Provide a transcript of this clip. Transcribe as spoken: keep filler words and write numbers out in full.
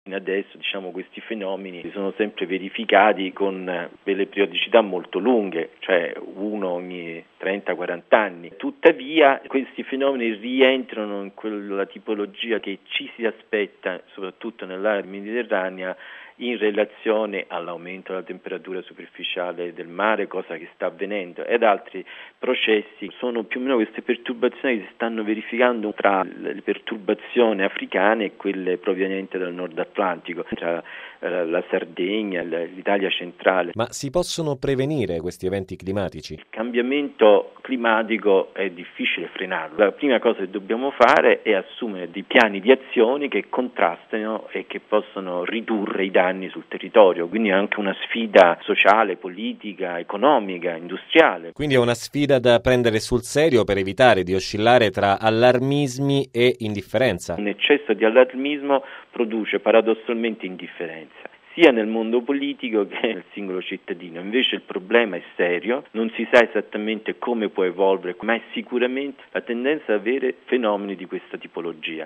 Adesso diciamo questi fenomeni si sono sempre verificati con delle periodicità molto lunghe, cioè uno ogni trenta quaranta anni. Tuttavia questi fenomeni rientrano in quella tipologia che ci si aspetta, soprattutto nell'area mediterranea, in relazione all'aumento della temperatura superficiale del mare, cosa che sta avvenendo, ed altri processi. Sono più o meno queste perturbazioni che si stanno verificando tra le perturbazioni africane e quelle provenienti dal nord Atlantico, tra eh, la Sardegna, l'Italia centrale. Ma si possono prevenire questi eventi climatici? Il cambiamento climatico è difficile frenarlo. La prima cosa che dobbiamo fare è assumere dei piani di azioni che contrastano e che possono ridurre i danni sul territorio, quindi è anche una sfida sociale, politica, economica, industriale. Quindi è una sfida da prendere sul serio per evitare di oscillare tra allarmismi e indifferenza. Un eccesso di allarmismo produce paradossalmente indifferenza, sia nel mondo politico che nel singolo cittadino. Invece il problema è serio, non si sa esattamente come può evolvere, ma è sicuramente la tendenza ad avere fenomeni di questa tipologia.